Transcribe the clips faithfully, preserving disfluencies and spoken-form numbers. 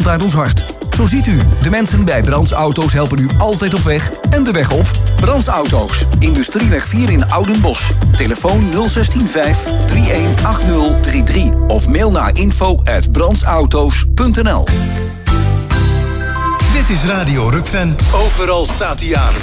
uit ons hart. Zo ziet u, de mensen bij Brands Auto's helpen u altijd op weg en de weg op. Brands Auto's, Industrieweg vier in Oudenbosch. Telefoon nul een zes vijf drie een acht nul drie drie of mail naar info at brandsauto's punt n l. Dit is Radio Rukven. Overal staat hij aan.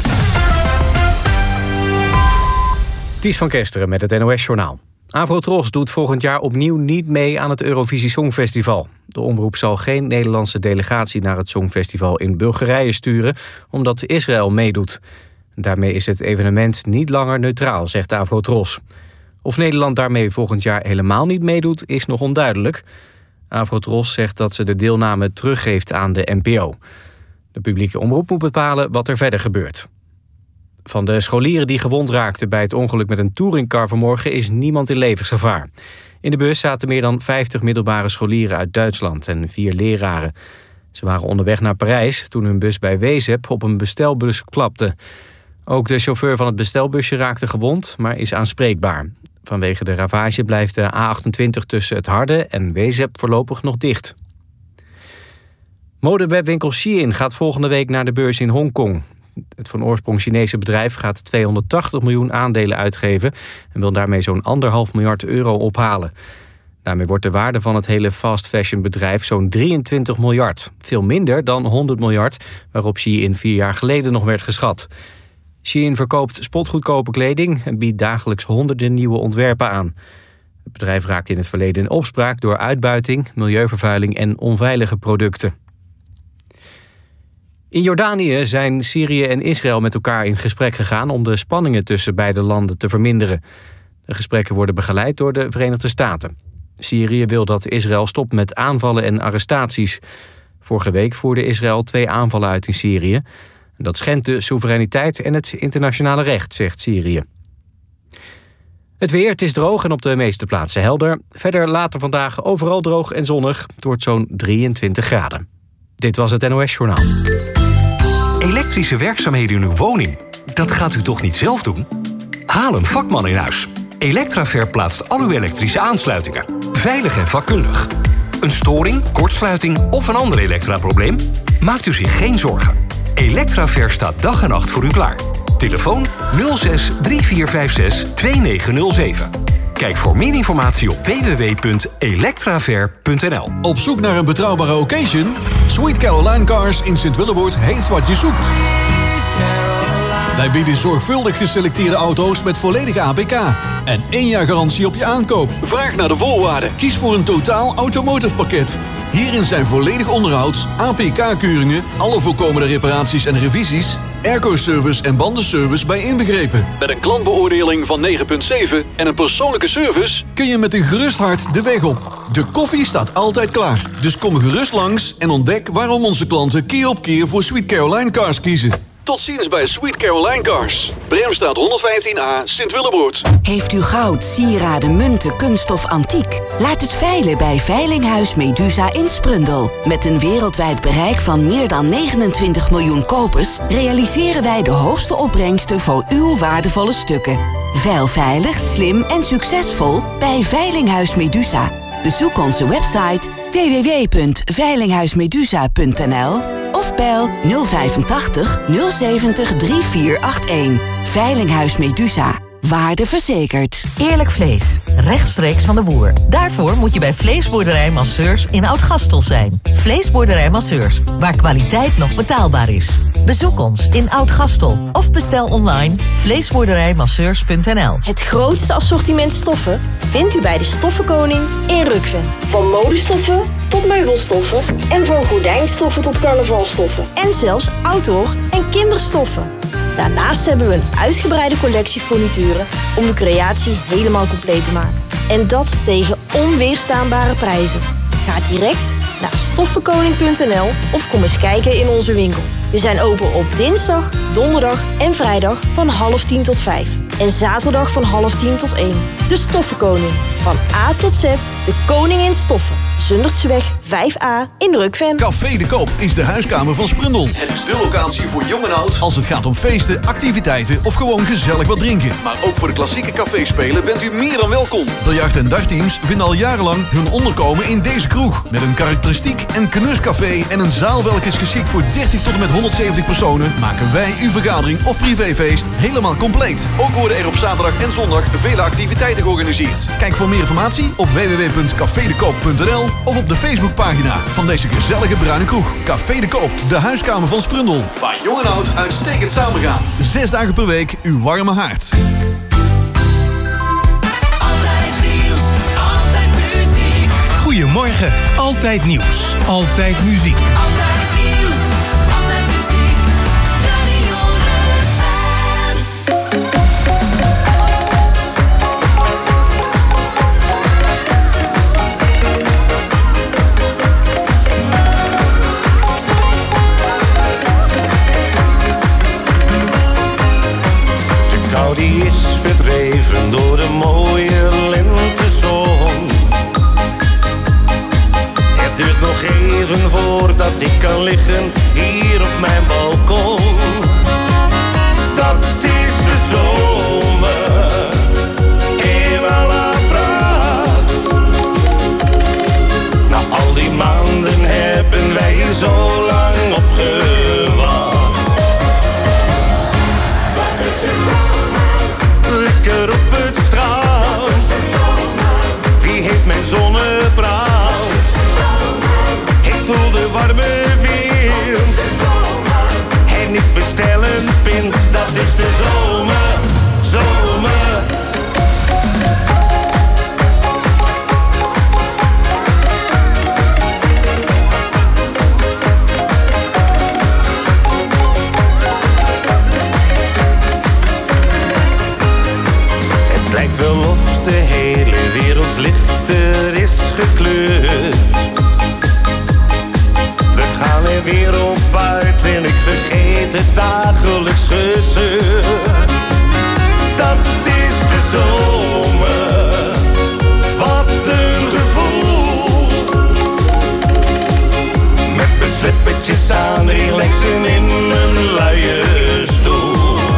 Ties van Kesteren met het N O S-journaal. Avrotros doet volgend jaar opnieuw niet mee aan het Eurovisie Songfestival. De omroep zal geen Nederlandse delegatie naar het Songfestival in Bulgarije sturen, omdat Israël meedoet. Daarmee is het evenement niet langer neutraal, zegt Avrotros. Of Nederland daarmee volgend jaar helemaal niet meedoet, is nog onduidelijk. Avrotros zegt dat ze de deelname teruggeeft aan de N P O. De publieke omroep moet bepalen wat er verder gebeurt. Van de scholieren die gewond raakten bij het ongeluk met een touringcar vanmorgen is niemand in levensgevaar. In de bus zaten meer dan vijftig middelbare scholieren uit Duitsland en vier leraren. Ze waren onderweg naar Parijs toen hun bus bij Wezep op een bestelbus klapte. Ook de chauffeur van het bestelbusje raakte gewond, maar is aanspreekbaar. Vanwege de ravage blijft de A achtentwintig tussen het Harde en Wezep voorlopig nog dicht. Modewebwinkel Shein gaat volgende week naar de beurs in Hongkong. Het van oorsprong Chinese bedrijf gaat tweehonderdtachtig miljoen aandelen uitgeven en wil daarmee zo'n anderhalf miljard euro ophalen. Daarmee wordt de waarde van het hele fast fashion bedrijf zo'n drieëntwintig miljard. Veel minder dan honderd miljard, waarop Shein vier jaar geleden nog werd geschat. Shein verkoopt spotgoedkope kleding en biedt dagelijks honderden nieuwe ontwerpen aan. Het bedrijf raakte in het verleden in opspraak door uitbuiting, milieuvervuiling en onveilige producten. In Jordanië zijn Syrië en Israël met elkaar in gesprek gegaan om de spanningen tussen beide landen te verminderen. De gesprekken worden begeleid door de Verenigde Staten. Syrië wil dat Israël stopt met aanvallen en arrestaties. Vorige week voerde Israël twee aanvallen uit in Syrië. Dat schendt de soevereiniteit en het internationale recht, zegt Syrië. Het weer, het is droog en op de meeste plaatsen helder. Verder later vandaag overal droog en zonnig. Het wordt zo'n drieëntwintig graden. Dit was het N O S-journaal. Elektrische werkzaamheden in uw woning, dat gaat u toch niet zelf doen? Haal een vakman in huis. Electraver plaatst al uw elektrische aansluitingen. Veilig en vakkundig. Een storing, kortsluiting of een ander elektraprobleem? Maakt u zich geen zorgen. Electraver staat dag en nacht voor u klaar. Telefoon nul zes drie vier vijf zes twee negen nul zeven. Kijk voor meer informatie op w w w punt electraver punt n l. Op zoek naar een betrouwbare occasion? Sweet Caroline Cars in Sint-Willeboord heeft wat je zoekt. Wij bieden zorgvuldig geselecteerde auto's met volledige A P K en één jaar garantie op je aankoop. Vraag naar de voorwaarden. Kies voor een totaal automotive pakket. Hierin zijn volledig onderhoud, A P K-keuringen, alle voorkomende reparaties en revisies, airco-service en bandenservice bij inbegrepen. Met een klantbeoordeling van negen komma zeven en een persoonlijke service kun je met een gerust hart de weg op. De koffie staat altijd klaar. Dus kom gerust langs en ontdek waarom onze klanten keer op keer voor Sweet Caroline Cars kiezen. Tot ziens bij Sweet Caroline Cars. Bremstraat honderdvijftien A, Sint-Willeboord. Heeft u goud, sieraden, munten, kunst of antiek? Laat het veilen bij Veilinghuis Medusa in Sprundel. Met een wereldwijd bereik van meer dan negenentwintig miljoen kopers realiseren wij de hoogste opbrengsten voor uw waardevolle stukken. Veil veilig, slim en succesvol bij Veilinghuis Medusa. Bezoek onze website w w w punt veilinghuismedusa punt n l of bel nul vijfentachtig nul zeventig drie vier acht een. Veilinghuis Medusa. Waarde verzekerd. Eerlijk vlees. Rechtstreeks van de boer. Daarvoor moet je bij Vleesboerderij Masseurs in Oud-Gastel zijn. Vleesboerderij Masseurs, waar kwaliteit nog betaalbaar is. Bezoek ons in Oud-Gastel of bestel online vleesboerderijmasseurs punt n l. Het grootste assortiment stoffen vindt u bij de Stoffenkoning in Rukven. Van modestoffen tot meubelstoffen en van gordijnstoffen tot carnavalstoffen. En zelfs outdoor en kinderstoffen. Daarnaast hebben we een uitgebreide collectie furnituren om de creatie helemaal compleet te maken. En dat tegen onweerstaanbare prijzen. Ga direct naar stoffenkoning punt n l of kom eens kijken in onze winkel. We zijn open op dinsdag, donderdag en vrijdag van half tien tot vijf. En zaterdag van half tien tot één. De Stoffenkoning. Van A tot Z, de koning in stoffen. Zundertseweg vijf A in Rukven. Café de Koop is de huiskamer van Sprundel. Het is de locatie voor jong en oud als het gaat om feesten, activiteiten of gewoon gezellig wat drinken. Maar ook voor de klassieke caféspelen bent u meer dan welkom. Biljart- en dartteams vinden al jarenlang hun onderkomen in deze kroeg. Met een karakteristiek en knuscafé en een zaal welke is geschikt voor dertig tot en met honderdzeventig personen, maken wij uw vergadering of privéfeest helemaal compleet. Ook worden er op zaterdag en zondag vele activiteiten georganiseerd. Kijk voor meer informatie op w w w punt café de koop punt n l of op de Facebookpagina van deze gezellige bruine kroeg. Café de Koop, de huiskamer van Sprundel. Waar jong en oud uitstekend samengaan. Zes dagen per week uw warme haard. Altijd nieuws, altijd muziek. Goedemorgen, altijd nieuws, altijd muziek. Altijd nieuws, altijd muziek. Radio Rukven. Die is verdreven door de mooie lentezon. Het duurt nog even voordat ik kan liggen hier op mijn balkon. Dat is de zomer in alle pracht. Na al die maanden hebben wij hier zo lang op gewacht. Dat is de zomer. Lekker op het strand. Wie heeft mijn zonnebrand? Ik voel de warme wind. En ik bestel een pint. Dat is de zomer, zomer. Lijkt wel of de hele wereld lichter is gekleurd. We gaan er weer op uit en ik vergeet het dagelijks gezeur. Dat is de zomer, wat een gevoel. Met mijn slippertjes aan, relaxen in mijn luie stoel.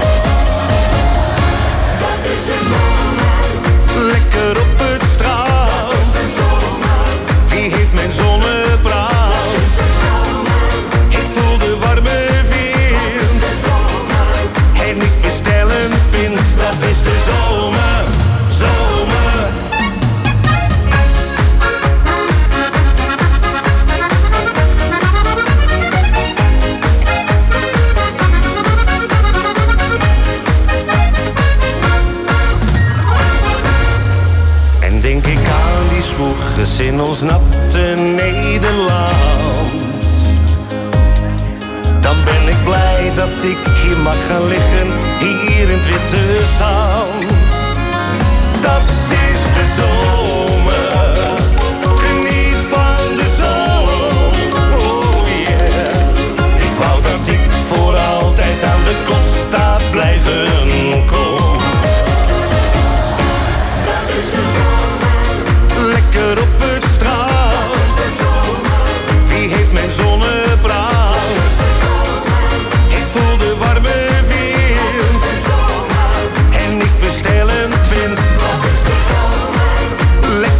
Dat is de zomer. Lekker op het strand. Wie heeft mijn zonnebrand? Ik voel de warme wind. En ik bestel een pint. Dat is de zomer, zomer. Denk ik aan die zwoegers in ons natte Nederland. Dan ben ik blij dat ik hier mag gaan liggen, hier in het witte zand. Dat is de zomer, geniet van de zon. Oh yeah, ik wou dat ik voor altijd aan de Costa blijven kon. Dat is de zomer. Lekker op het strand. Wie heeft mijn zonnebrand? Ik voel de warme wind. En ik bestel een pint. Lekker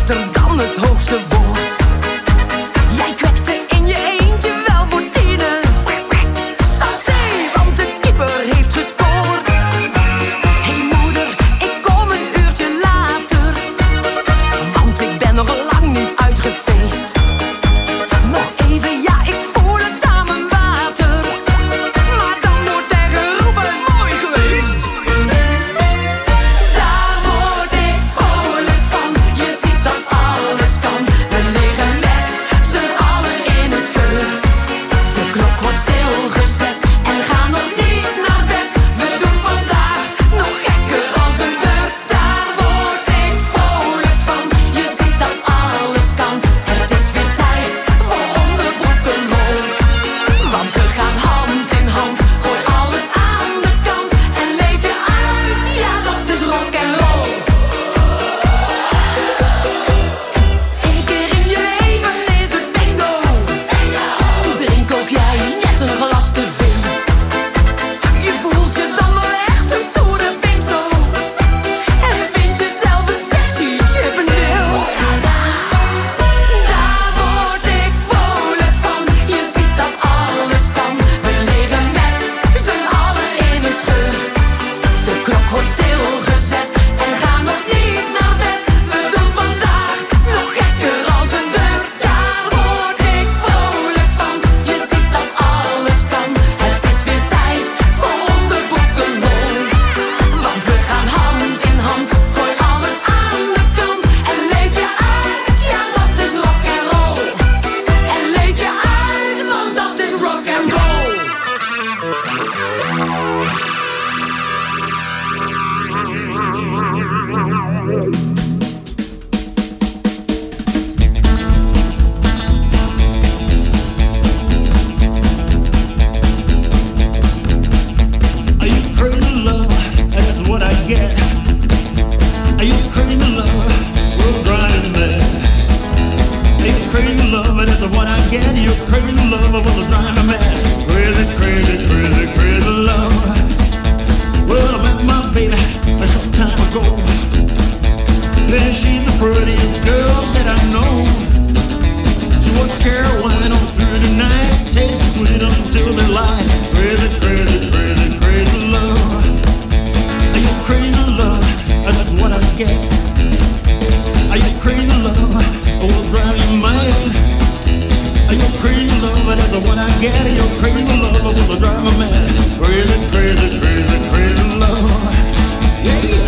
beter dan het hoogste woord. Jij kwekte in je eentje wel voor tienen. Santé, want de keeper heeft gescoord. Hey moeder, ik kom een uurtje later, want ik ben nog lang niet uitgefeest. Nog even, ja, ik voel het aan mijn water, maar dan wordt er geroepen, mooi geweest. Daar word ik vrolijk van, je ziet dat alles kan. We liggen met z'n allen in een scheur. De klok wordt stilgezet en gaan nog niet naar bed. We doen vandaag nog gekker als een deur. Daar word ik vrolijk van, je ziet dat alles kan. Het is weer tijd voor onderbroekenlol, want we gaan hand in hand. Gooi alles aan de kant en leef je uit, ja dat is rock and roll. Eén keer in je leven is het bingo. Drink ook jij net een glas te veel. Je voelt je dan wel echt een stoere pinsel en vind jezelf een sexy Chippendale. Daar word ik vrolijk van, je ziet dat alles kan. We liggen met z'n allen in een scheur. De klok wordt stilgezet en gaan nog niet naar bed. We doen vandaag nog gekker als een deur. Daar word ik vrolijk van, je ziet dat alles kan. Het is weer tijd voor onderbroekenlol, want we gaan hand in hand. Gooi alles aan de kant en leef je uit, ja dat is rock and roll. En leef je uit, want dat is rock and roll. Are you crazy love? That's what I get. Are you crazy love? We're driving mad. Are you crazy love? That's what I get. You crazy love was driving mad. Crazy, crazy, crazy, crazy love. Well, I met my baby a short time ago. Then she's the prettiest girl that I know. She was Caroline all through the night, tasting sweet until the light. Crazy, crazy, crazy, crazy love. Are you crazy love? That's what I get. Are you crazy love? Oh, will drive you mad. Are you crazy love? That's what I get. Are you crazy love? Oh, will drive me mad. Crazy, crazy, crazy, crazy love. Yeah, yeah.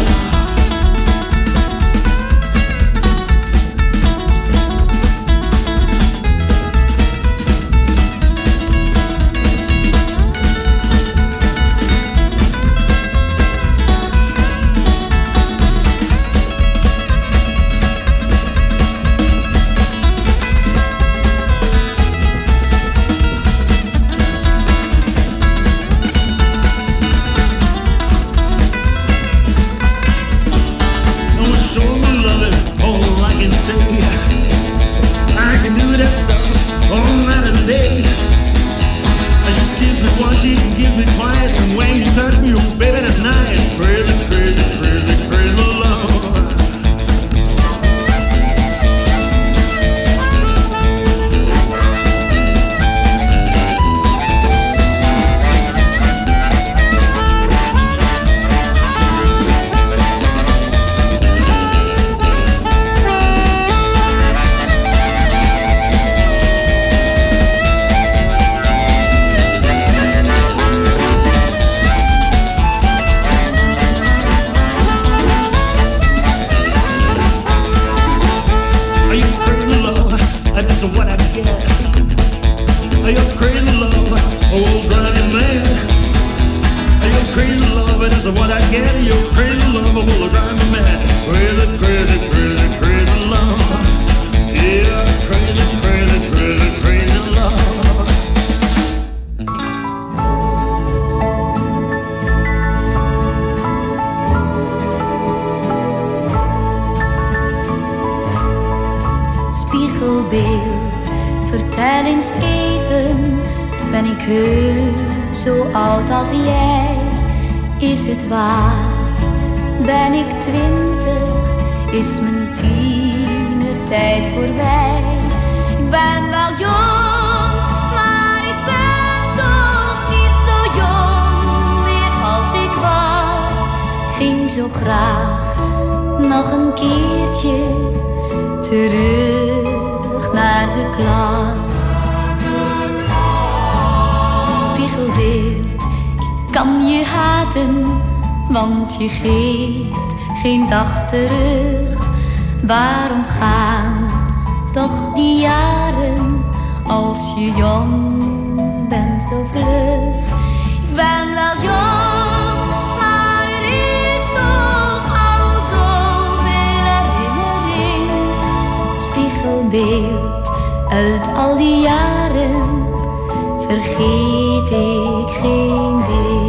spiegelbeeld. Vertel eens even, ben ik heus zo oud als jij? Is het waar? Ben ik twintig? Is mijn tiener tijd voorbij. Ik ben wel jong, maar ik ben toch niet zo jong meer als ik was. Ik ging zo graag nog een keertje terug naar de klas. Spiegelbeeld, ik kan je haten, want je geeft geen dag terug. Waarom gaan toch die jaren als je jong bent zo vlug? Ik ben wel jong, maar er is toch al zoveel herinnering. Spiegelbeeld uit al die jaren, vergeet ik geen deel.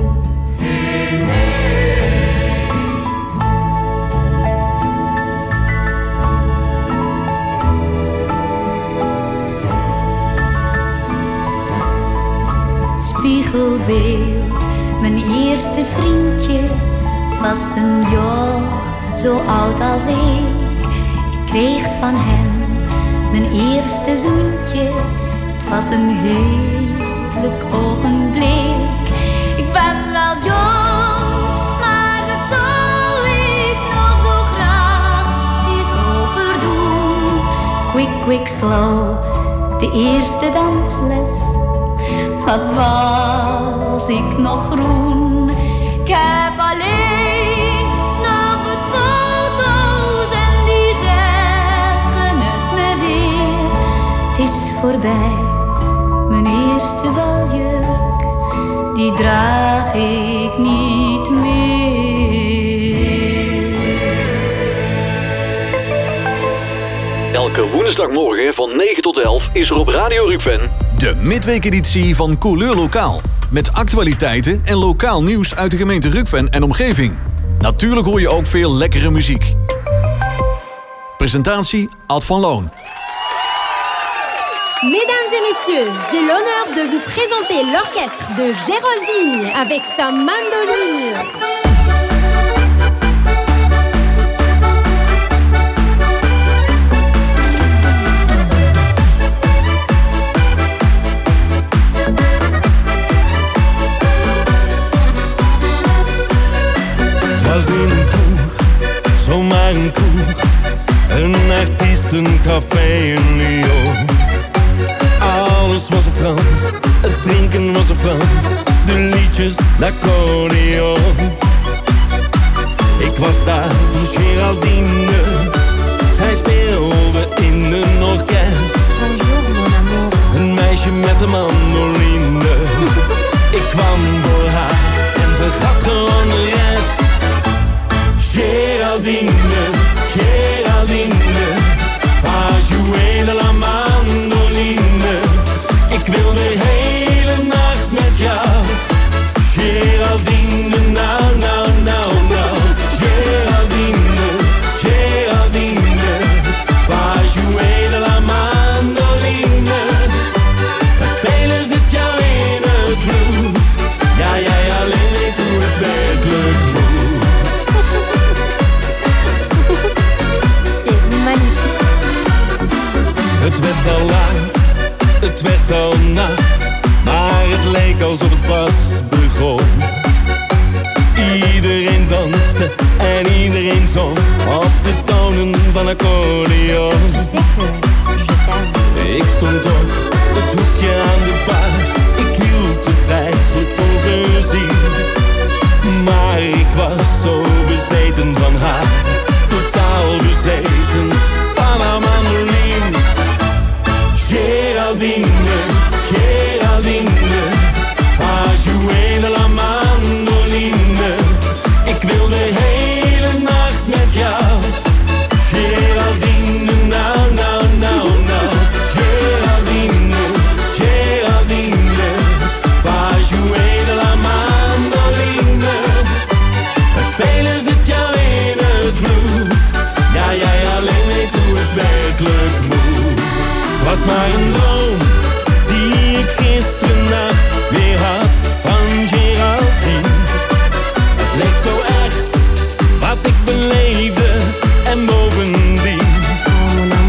Spiegelbeeld, mijn eerste vriendje was een joch zo oud als ik. Ik kreeg van hem mijn eerste zoentje. Het was een heerlijk ogenblik. Ik ben wel jong, maar dat zou ik nog zo graag eens overdoen. Quick, quick, slow, de eerste dansles. Wat was ik nog groen? Ik heb alleen nog wat foto's en die zeggen het me weer. Het is voorbij, mijn eerste baljurk, die draag ik niet meer. Elke woensdagmorgen van negen tot elf is er op Radio Rukven de midweekeditie van Couleur Lokaal. Met actualiteiten en lokaal nieuws uit de gemeente Rukven en omgeving. Natuurlijk hoor je ook veel lekkere muziek. Presentatie Ad van Loon. Mesdames et messieurs, j'ai l'honneur de vous présenter l'orchestre de Géraldine avec sa mandoline. Was in een kroeg, zomaar een kroeg, een artiestencafé in Lyon. Alles was op Frans, het drinken was op Frans, de liedjes d'accordeon. Ik was daar voor Géraldine, zij speelde in een orkest. Bonjour mon amour. Een meisje met een mandoline. Ik kwam voor haar en vergat gewoon de rest. Géraldine, Géraldine, va jouer de la mandoline. Ik wil de hele nacht met jou. Géraldine, nou, nou, nou, nou. Géraldine, Géraldine, va jouer de la mandoline. Het spelen zit jou in het bloed. Ja, jij alleen weet hoe het werkelijk moet. Het werd al laat, het werd al nacht, maar het leek alsof het pas begon. Iedereen danste en iedereen zong op de tonen van accordeon. Ik stond op het hoekje aan de bar, ik hield het eigenlijk voor gezien. Maar ik was zo bezeten van haar, totaal bezeten van haar mandoline. Géraldine, Géraldine, va jouer de la mandoline. Ik wil de hele nacht met jou. Géraldine, nou, nou, nou, nou. Géraldine, Géraldine, va jouer de la mandoline. Het spelen zit jou in het bloed. Ja, jij alleen weet hoe het werkelijk moet. Het was maar een droom die ik gisteren nacht weer had van Géraldine. Het leek zo echt wat ik beleefde en bovendien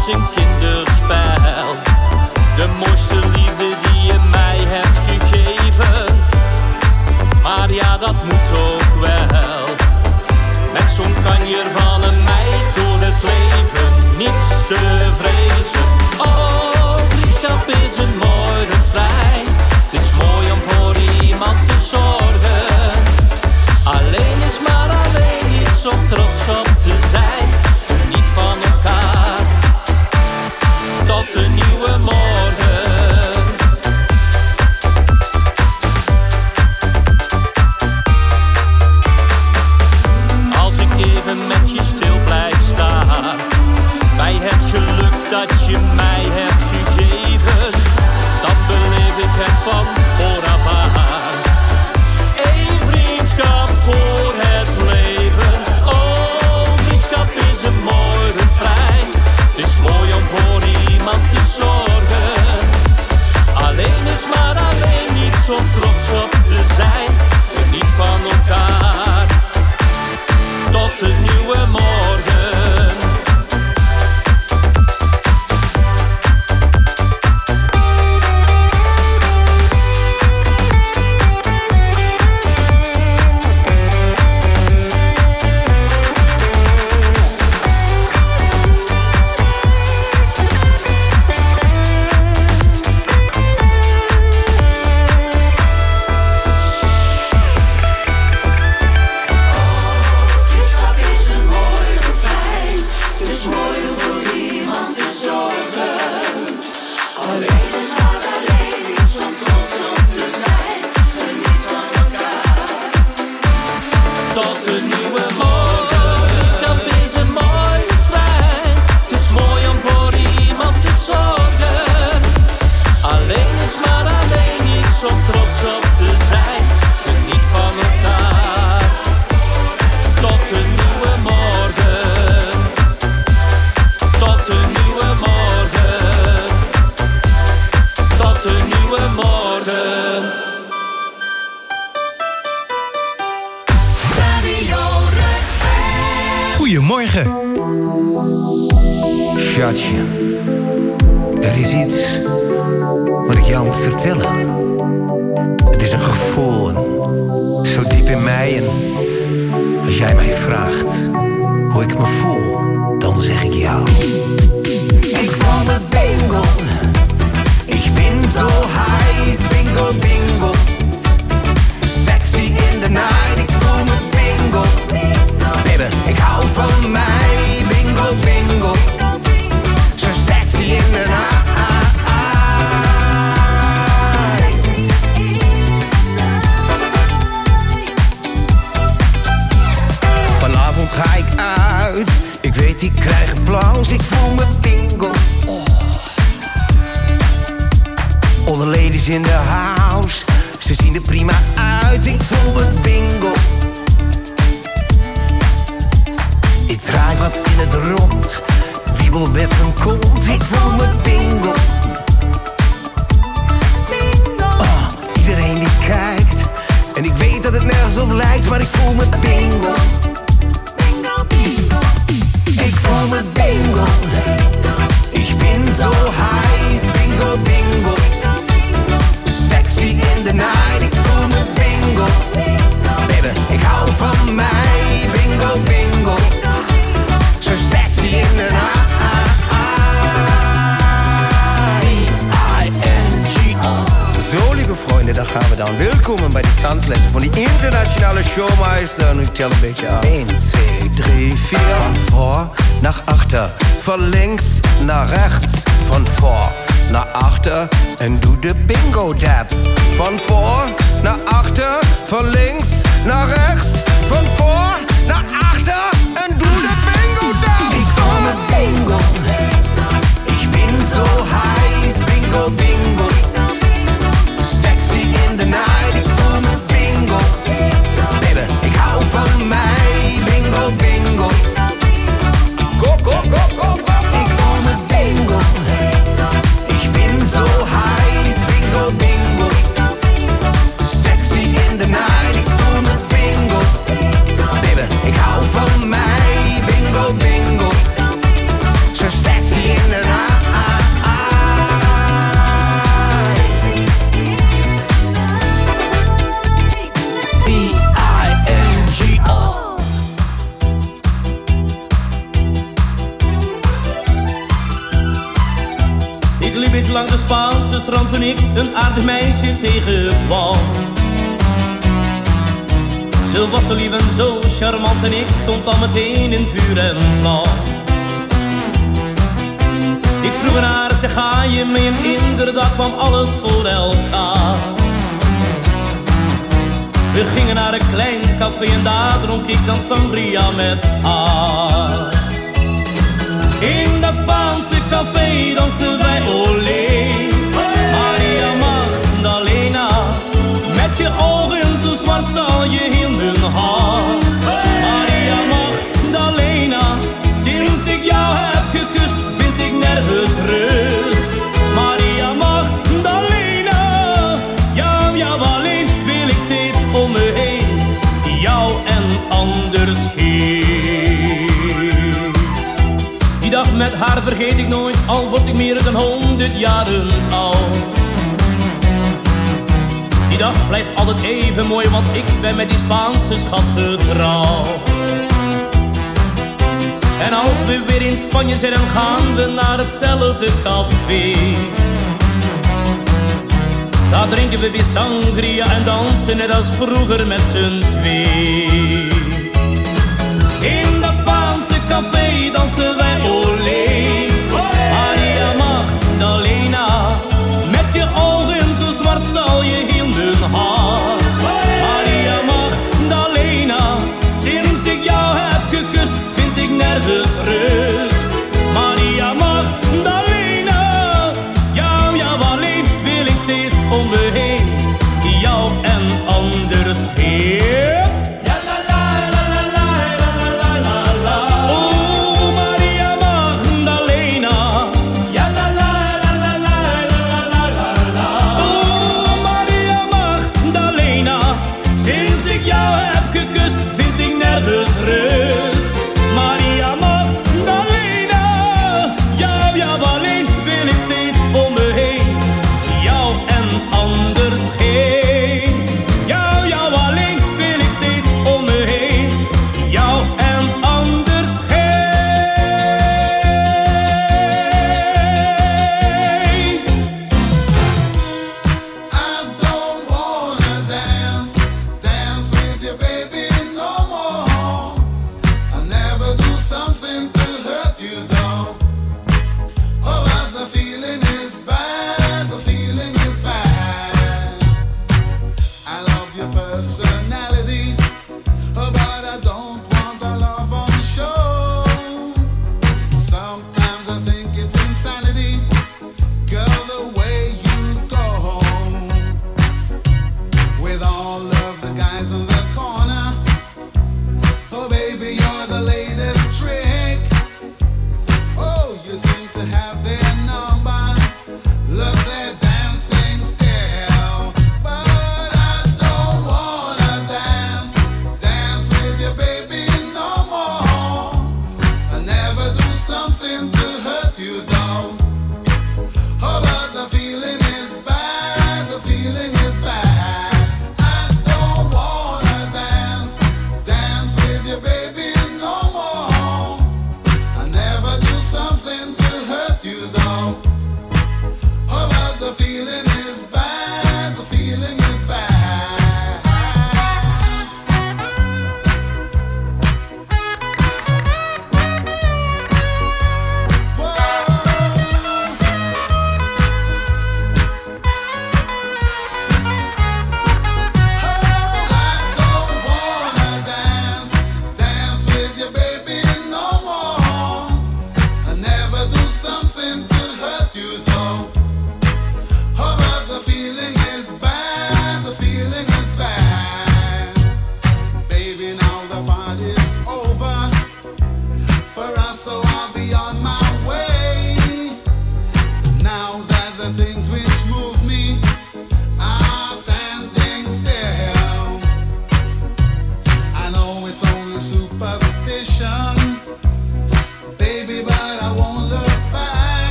als een kinderspel. De mooiste liefde die je mij hebt gegeven. Maar ja, dat moet ook wel. Met zo'n kanjer van een meid door het leven. Niets te vrezen. Oh, vriendschap is een mooi refrein. Het is mooi om voor iemand te zorgen. Alleen is maar alleen iets om trots op te zijn. Niet van elkaar. Tot een nieuwe morgen. Als ik even met je stil blijf staan, bij het geluk dat je mij hebt gegeven, dan beleef ik het van vooraf aan. Eén vriendschap voor het leven. Oh, vriendschap is een mooi refrein. Het is mooi om voor iemand te zorgen. Alleen is maar alleen iets om trots op te zijn. Geniet van elkaar. Tot een nieuwe morgen. Goedemorgen. Schatje, er is iets wat ik jou moet vertellen. Het is een gevoel, zo diep in mij. En als jij mij vraagt hoe ik me voel, dan zeg ik jou. Ik voel me bingo. Ik ben zo heiß, bingo, bingo. Sexy in the night, ik voel me bingo. Baby, ik hou van mij, bingo, bingo. Zo sexy in the night. Vanavond ga ik uit, ik weet ik krijg applaus, ik voel me bingo. Oh. All the ladies in the house, ze zien er prima uit, ik voel me bingo. Ik draai wat in het rond, wiebel met mijn kont, ik voel me bingo. Oh, iedereen die kijkt, en ik weet dat het nergens op lijkt, maar ik voel me bingo. Ik voel me bingo. Ik ben zo heiß, bingo, bingo. Sexy in the night, ik voel me bingo. Baby, ik hou van mij, bingo, bingo. Zo sexy in the night. I N G O. Zo, lieve vrienden, daar gaan we dan. Welkom bij de tanzlessen van die internationale showmeister. En ik tel een beetje af. één, twee, drie, vier. Van voor naar achter. Van links naar rechts. Van voor naar achter. En doe de bingo dab. Van voor naar achter. Van links naar rechts. Van voor naar achter. En doe de bingo dab. Ik voel me bingo. Ik ben zo heiß. Bingo, bingo. Sexy in the night. Ik voel me bingo. Baby, ik hou van mij. Bingo, bingo. Go, go, go, go, go. Ik voel me bingo. Ik ben zo heiß. Bingo, bingo. Sexy in the night. Ik voel me bingo. Baby, ik hou van mij. Bingo, bingo. Zo sexy in the liep eens langs de Spaanse strand toen ik een aardig meisje tegenkwam. Ze was zo lief en zo charmant en ik stond al meteen in vuur en vlam. Ik vroeg aan haar, zeg ga je mee? En inderdaad kwam alles voor elkaar. We gingen naar een klein café en daar dronk ik dan sangria met haar. In dat Spaanse café dansten wij olé. Maria Magdalena, met je ogen zo zwart stal je in mijn hart. Maria Magdalena, sinds ik jou heb gekust vind ik nergens rust. Maria Magdalena, jou, jou alleen wil ik steeds om me heen, jou en anders geen. Die dag met haar vergeet ik nooit, al word ik meer dan honderd jaren oud. Die dag blijft altijd even mooi, want ik ben met die Spaanse schat getrouwd. En als we weer in Spanje zijn, dan gaan we naar hetzelfde café. Daar drinken we weer sangria en dansen net als vroeger met z'n twee. In dat Spaanse café dansten wij olé. Maria Magdalena, met je ogen zo zwart stal je in mijn hart. Maria Magdalena, sinds ik jou heb gekust vind ik nergens rust. Maria Magdalena, jou, jou alleen wil ik steeds om me heen, jou en anders geen.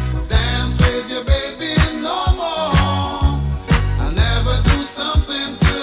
Something to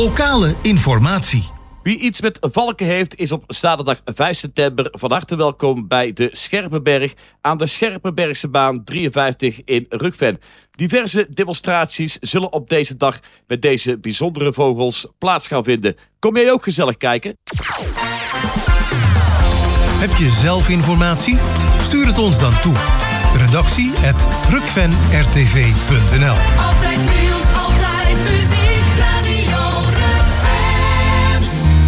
Lokale informatie. Wie iets met valken heeft, is op zaterdag vijf september van harte welkom bij de Scherpenberg aan de Scherpenbergse baan drieënvijftig in Rukven. Diverse demonstraties zullen op deze dag met deze bijzondere vogels plaats gaan vinden. Kom jij ook gezellig kijken? Heb je zelf informatie? Stuur het ons dan toe. Redactie at rukven r t v punt n l. Altijd nieuws, altijd muziek, Radio Rukven.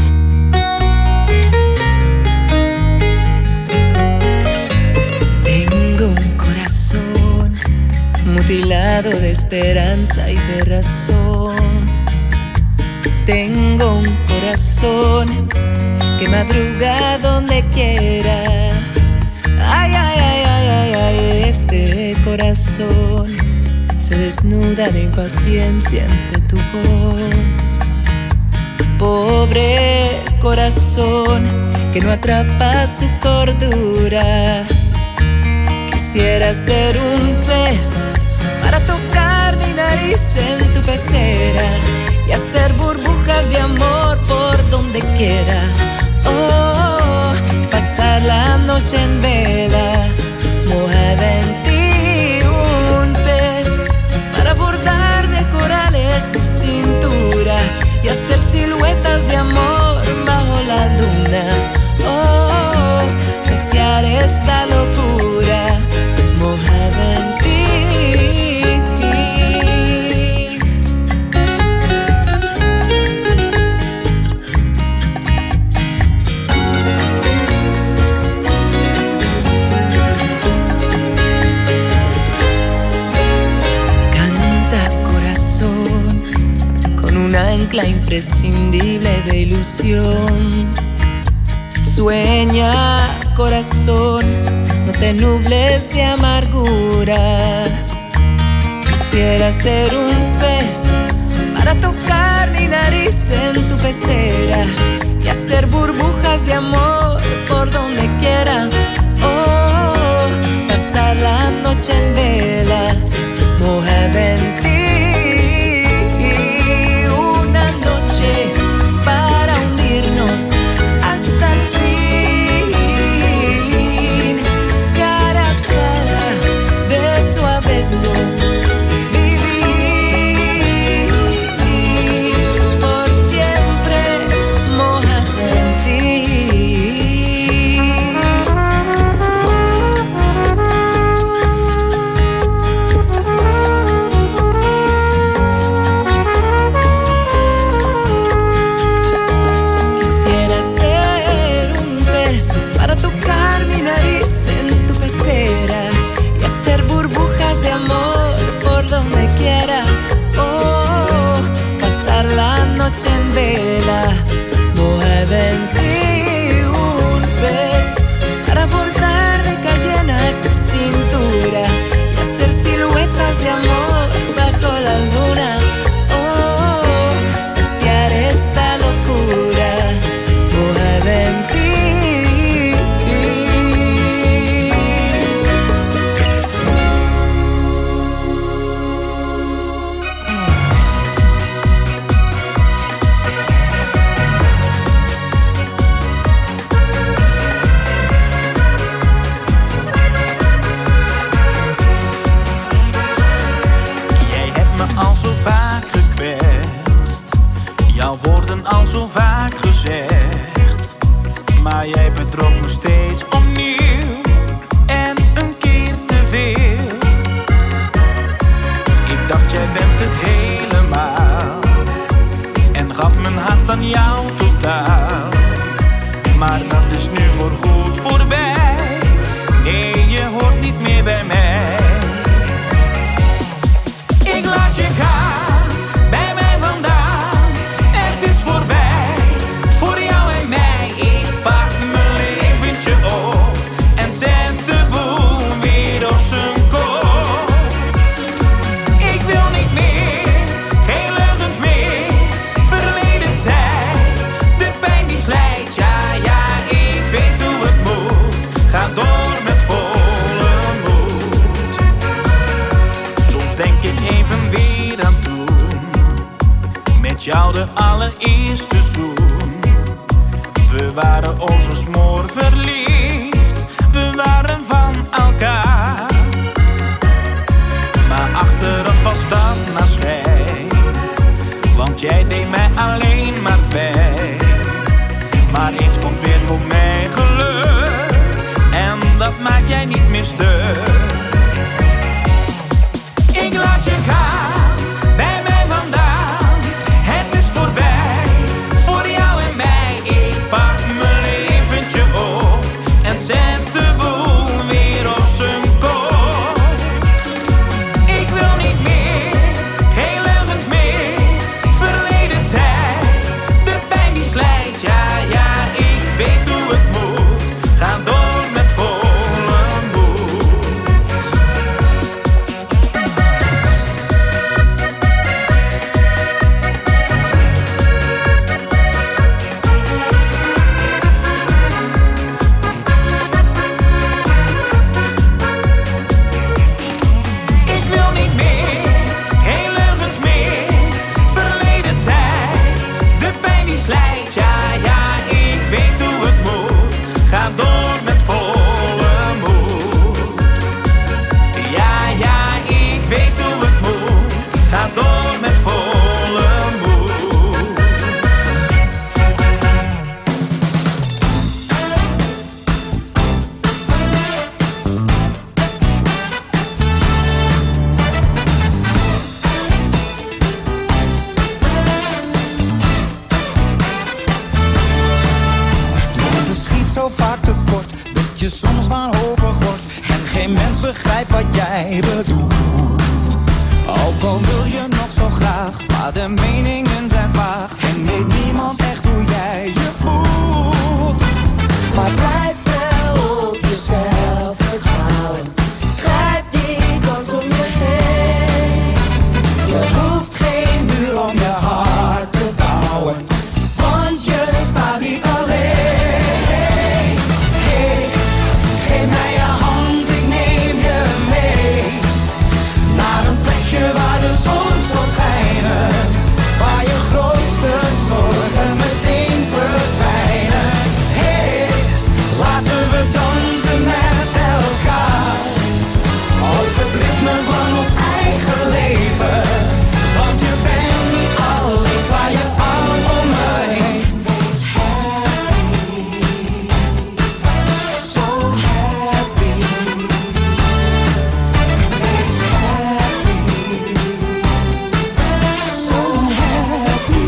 Tengo un corazón mutilado de esperanza y de razón. Tengo un corazón que madruga donde quiera. Ay, ay, ay, ay, ay, ay, este corazón se desnuda de impaciencia ante tu voz. Pobre corazón que no atrapa su cordura. Quisiera ser un pez para tocar mi nariz en tu pecera y hacer burbujas de amor por donde quiera. Oh, pasar la noche en vela, mojada en ti, un pez para bordar de corales tu cintura y hacer siluetas de amor bajo la luna. Oh, saciar esta locura, mojada en ti. Ancla imprescindible de ilusión. Sueña, corazón, no te nubles de amargura. Quisiera ser un pez para tocar mi nariz en tu pecera y hacer burbujas de amor por donde quiera. Oh, pasar la noche en vela, mojada en ti. Para hundirnos hasta el fin, cara a cara, beso a beso, vivir por siempre mojada en ti. Y hacer burbujas de amor por donde quiera. Oh, pasar la noche en vela, mojada en ti, un pez para bordar de cayenas tu cintura y hacer siluetas de amor bajo la luna. Oh, saciar esta locura, mojada en ti. Al zo vaak gezegd, maar jij bedroog me steeds opnieuw en een keer te veel. Ik dacht jij bent het helemaal en gaf mijn hart aan jou totaal, maar dat is nu voorgoed voorbij. Nee, je hoort niet meer bij mij. Ik laat je gaan, bij mij vandaan. Het is voorbij, voor jou en mij. Ik pak mijn leventje op en zet de boel weer op zijn kop. Ik wil niet meer, geen leugens meer. Verleden tijd, de pijn die slijt. Ja, ja, ik weet hoe het moet. Ga door met volle moed. met jou de allereerste zoen. We waren o zo smoor verliefd, we waren van elkaar. Maar achteraf was dat maar schijn, want jij deed mij alleen maar pijn. Maar eens komt weer voor mij geluk, en dat maak jij niet meer stuk. Ik laat je gaan, bij mij vandaan. Het is voorbij, voor jou en mij. Ik pak mijn leventje op en zet de boel weer op zijn kop. Ik wil niet meer, geen leugens meer. Verleden tijd, de pijn die slijt. Ja, ja, ik weet hoe het moet. Ga door met volle moed. Ik wil niet meer, geen leugens meer. Verleden tijd, de pijn die slijt. Ja, ja, ik weet hoe het moet. Ga door met volle moed. Ja, ja, ik weet hoe het moet. Ga door met volle moed. Je schiet zo vaak tekort dat je soms wanhopig wordt en geen mens begrijpt wat jij bedoelt. Ook al wil je nog zo graag, maar de meningen zijn vaag en weet niemand echt hoe jij je voelt. Maar blijf wel op jezelf vertrouwen. Grijp die kans om je heen. Je hoeft geen muur om je hart te bouwen, want je staat niet alleen. Hey, geef mij je hand, ik neem je mee naar een plekje waar de zon zal schijnen, waar je grootste zorgen meteen verdwijnen. Hey, laten we dansen met elkaar op het ritme van ons eigen leven, want je bent niet alleen, sla je arm om me heen. Wees happy, so happy. Wees happy, so happy.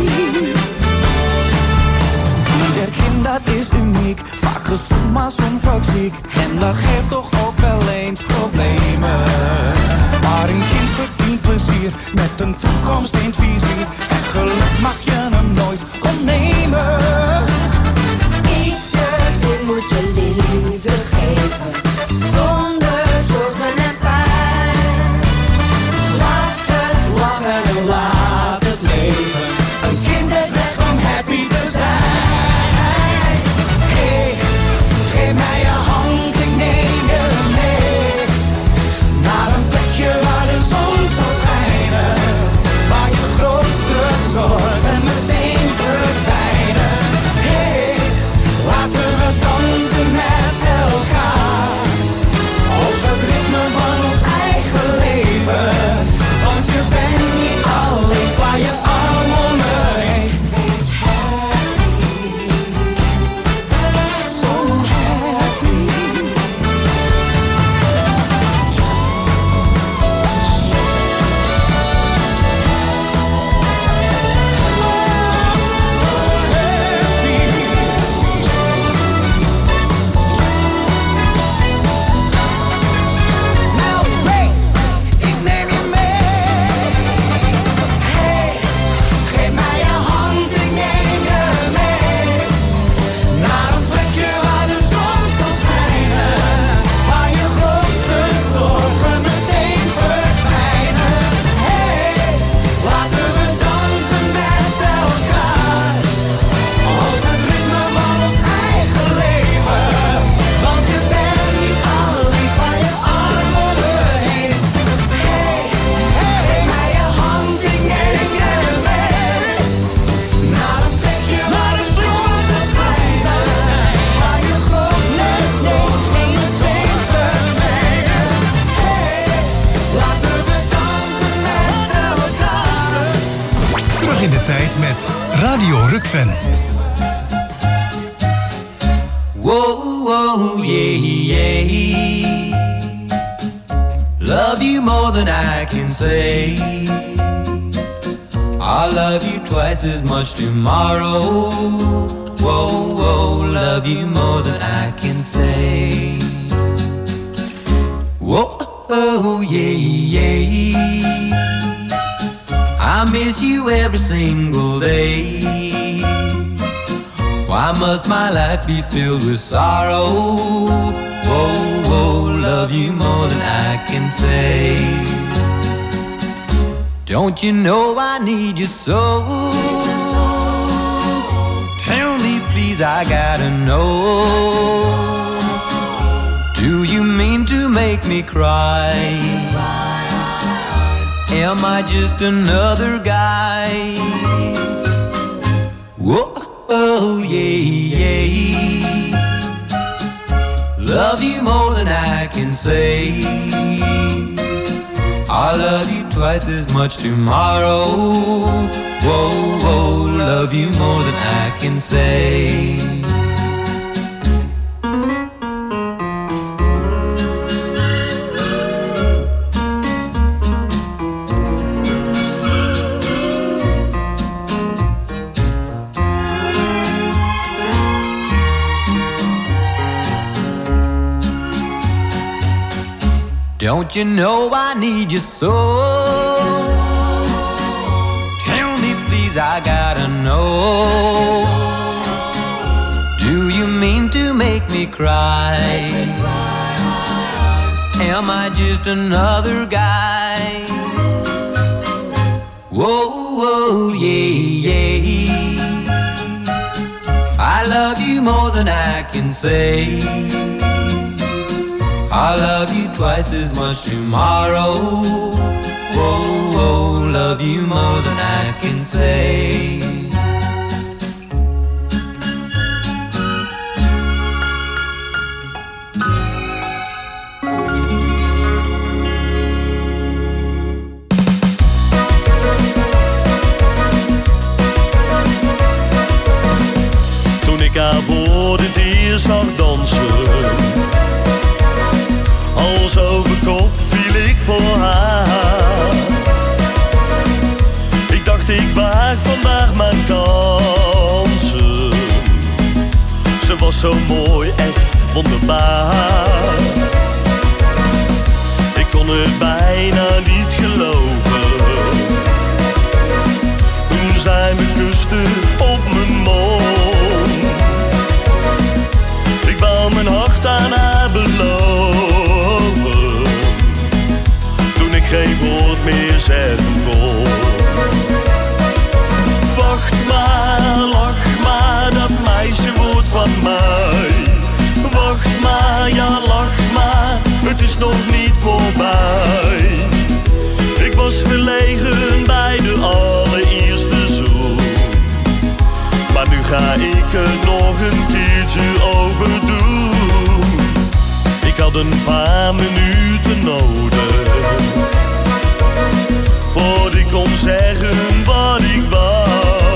Ieder kind dat is uniek, vaak gezond maar soms ook ziek, en dat geeft toch ook wel eens problemen. Maar een kind verdient plezier met een toekomst in het vizier, en geluk mag je hem nooit ontnemen. Ieder kind moet je liefde geven, zonder zorgen en pijn. Laat het lachen en laat het leven, een kind heeft recht om happy te zijn. Hey, geef mij je hand, ik neem je mee naar een plekje waar de zon zal schijnen, waar je grootste zorgen meteen verdwijnen. Hey, laten we dansen met Radio Rukven. Whoa, whoa, yeah, yeah. Love you more than I can say. I'll love you twice as much tomorrow. Whoa, whoa, love you more than I can say. Whoa, oh, yeah, yeah. I miss you every single day. Why must my life be filled with sorrow? Whoa, whoa, love you more than I can say. Don't you know I need you so? Tell me please, I gotta know. Do you mean to make me cry? Am I just another guy? Whoa, oh, yeah, yeah. Love you more than I can say. I'll love you twice as much tomorrow. Whoa, whoa, love you more than I can say. Don't you know I need you so? Tell me please, I gotta know. Do you mean to make me cry? Am I just another guy? Whoa, whoa, yeah, yeah. I love you more than I can say. I'll love you twice as much tomorrow. Whoa, whoa, love you more than I can say. Toen ik haar voor het eerst zag dansen, hals over kop viel ik voor haar. Ik dacht ik waag vandaag mijn kansen. Ze was zo mooi, echt wonderbaar. Ik kon het bijna niet geloven toen zij me kuste op mijn mond. Ik wou mijn hart aan haar beloven toen ik geen woord meer zeggen kon. Wacht maar, lach maar, dat meisje wordt van mij. Wacht maar, ja lach maar, het is nog niet voorbij. Ik was verlegen bij de allereerste zoen, maar nu ga ik het nog een keertje overdoen. Ik had een paar minuten nodig voordat ik kon zeggen wat ik wou.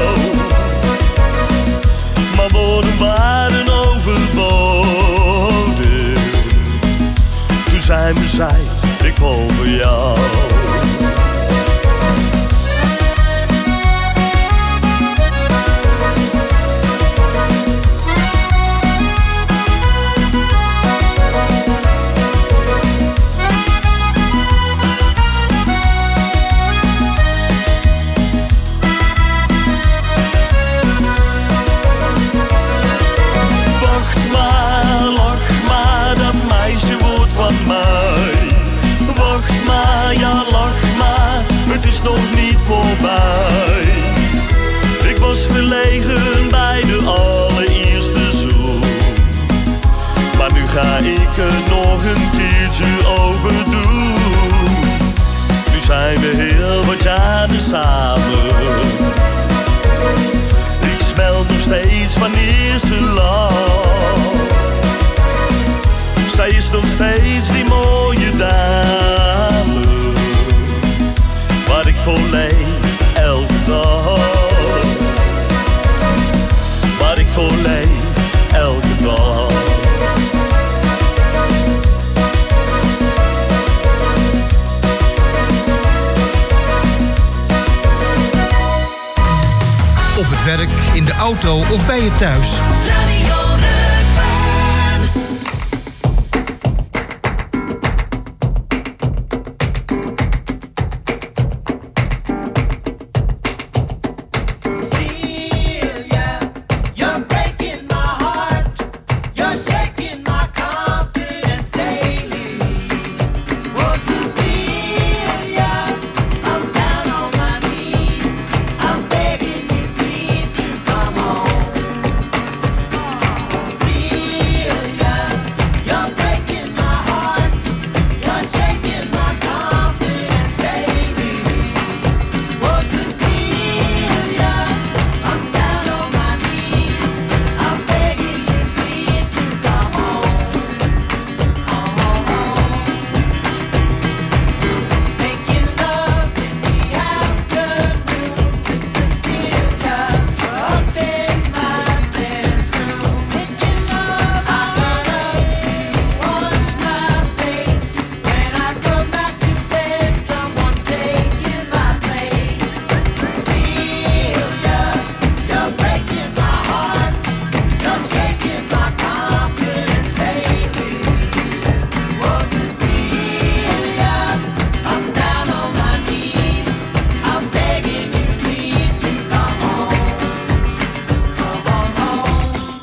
Maar woorden waren overbodig toen zij me zei, ik val voor jou. Wacht maar, ja lach maar, het is nog niet voorbij. Ik was verlegen bij de allereerste zoen, maar nu ga ik het nog een keertje overdoen. Nu zijn we heel wat jaren samen. Ik smelt nog steeds wanneer ze lacht. Zij is nog steeds die mooie dame waar ik voor leef elke dag. werk, in de auto of bij je thuis. Radio Rukven. Celia, you're breaking my heart. You're shaking my confidence daily. Oh, Cecilia, I'm down on my knees. I'm begging you, please, to come home. Celia, you're breaking my heart. You're shaking my confidence daily. Oh, Cecilia, I'm down on my knees. I'm begging you, please, to come home. Come home. Making love in the afternoon with Cecilia up in my bedroom. Making love, I gotta wash my face. When I come back to bed, someone's taking my place. Cecilia, you're breaking my heart. You're shaking my confidence daily. Oh, Cecilia, I'm down on my knees. I'm begging you, please, to come home. Come on home.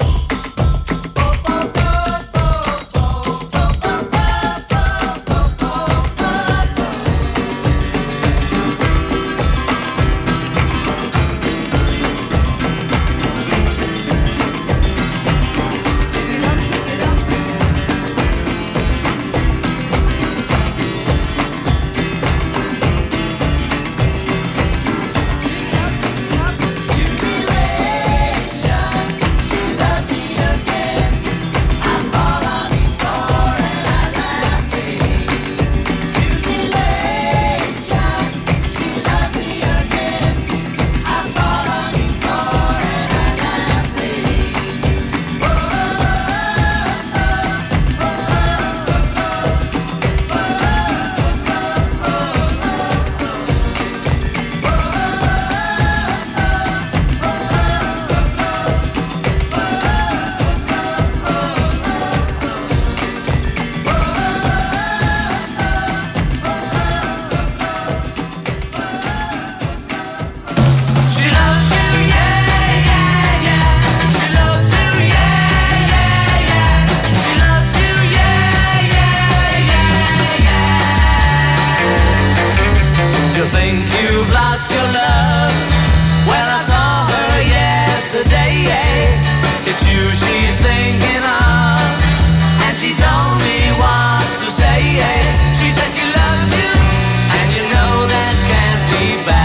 She loves you, yeah, yeah, yeah. She loves you, yeah, yeah, yeah. She loves you, yeah, yeah, yeah, yeah. You think you've lost your love? Well, I saw her yesterday. It's you she's thinking of, and she told me what to say. She said she loves you, and you know that can't be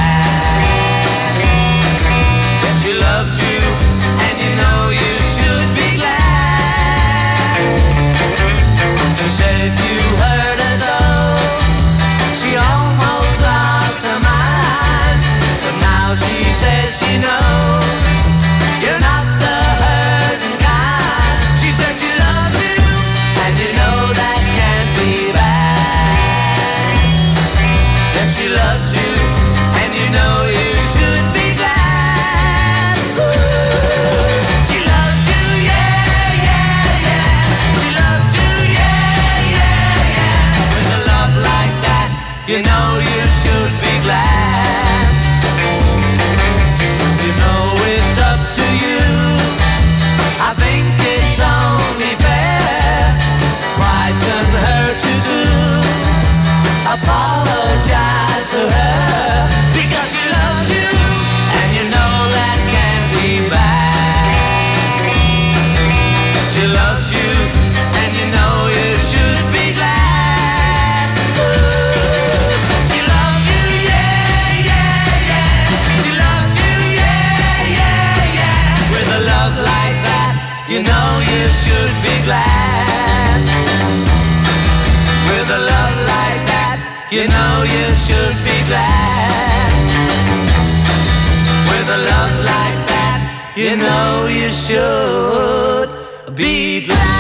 bad. Yes, she loves you, and you know you should be glad. She said you hurt her so, she almost lost her mind. But now she says she knows you're not the hurting kind. She said she loves you, and you know that can't be bad. Yes, she loves you, and you know you should be glad. She loves you, yeah, yeah, yeah. She loves you, yeah, yeah, yeah. With a love like that, you know you should be glad. You know it's up to you. I think it's only fair. Pride can hurt you too. Apologize to her, because she loves you, and you know that can't be bad. She loves you, and you know you should be glad. She loves you, yeah, yeah, yeah. She loves you, yeah, yeah, yeah. With a love like that, you know you should be glad. With a love like that, you know you should be glad. With a love like that, you know you should be glad.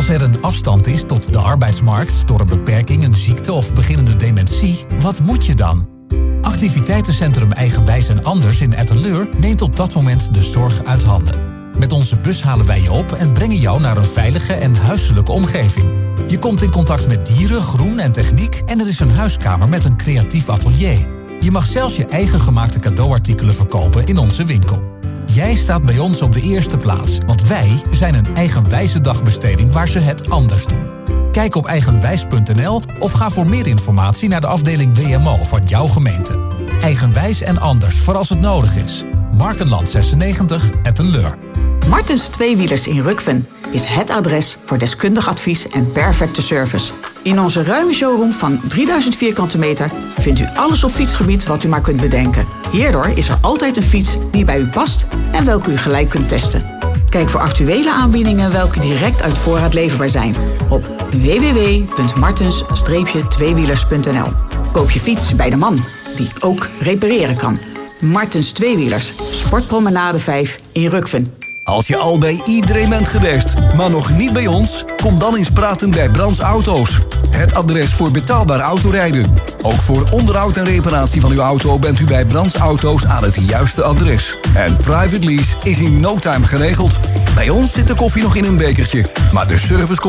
Als er een afstand is tot de arbeidsmarkt door een beperking, een ziekte of beginnende dementie, wat moet je dan? Activiteitencentrum Eigenwijs en Anders in Etteleur neemt op dat moment de zorg uit handen. Met onze bus halen wij je op en brengen jou naar een veilige en huiselijke omgeving. Je komt in contact met dieren, groen en techniek en er is een huiskamer met een creatief atelier. Je mag zelfs je eigen gemaakte cadeauartikelen verkopen in onze winkel. Jij staat bij ons op de eerste plaats, want wij zijn een eigenwijze dagbesteding waar ze het anders doen. Kijk op eigenwijs punt n l of ga voor meer informatie naar de afdeling W M O van jouw gemeente. Eigenwijs en Anders voor als het nodig is. Markenland zesennegentig, Etteleur. Martens Tweewielers in Rukven is het adres voor deskundig advies en perfecte service. In onze ruime showroom van drieduizend vierkante meter vindt u alles op fietsgebied wat u maar kunt bedenken. Hierdoor is er altijd een fiets die bij u past en welke u gelijk kunt testen. Kijk voor actuele aanbiedingen welke direct uit voorraad leverbaar zijn op w w w punt martens tweewielers punt n l. Koop je fiets bij de man die ook repareren kan. Martens Tweewielers, Sportpromenade vijf in Rukven. Als je al bij iedereen bent geweest, maar nog niet bij ons, kom dan eens praten bij Brands Auto's. Het adres voor betaalbaar autorijden. Ook voor onderhoud en reparatie van uw auto bent u bij Brands Auto's aan het juiste adres. En private lease is in no time geregeld. Bij ons zit de koffie nog in een bekertje, maar de service komt